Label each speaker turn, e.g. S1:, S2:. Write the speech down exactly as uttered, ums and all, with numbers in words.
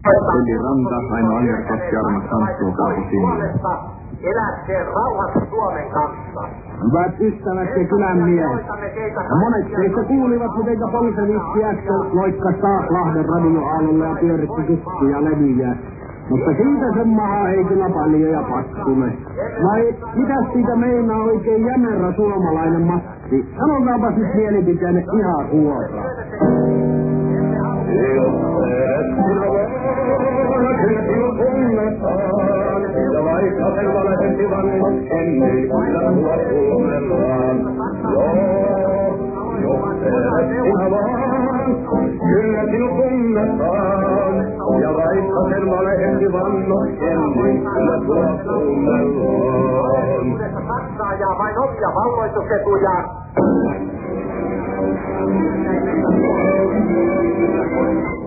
S1: Eli Ranta, Aino Angerkoski, Armas Santtu, Kaupo Sinne.
S2: Eläkkeen rauhassa Suomen kanssa.
S3: Hyvät ystävät ja kylän miehet. Ja monet teistä kuulivat, miten Bolshevikki äsken loikkasi taas Lahden radioaallolle ja pyöritti kukkia levyjä. Mutta siitä sen maha ei kyllä paljon ja paskule. Vai mitäs siitä meinaa oikein jämerä suomalainen Matti? Sanokaapas nyt mielipiteenne ihan suoraan.
S4: Ja vaikka sen valehenti vannokseni, niin kyllä tuo kuunnellaan. Joo, jos teet sinä vaan, kyllä sinut tunnetaan. Ja vaikka sen valehenti vannokseni, niin kyllä tuo kuunnellaan.
S2: Saksaa ja vain omia valloitusetuja.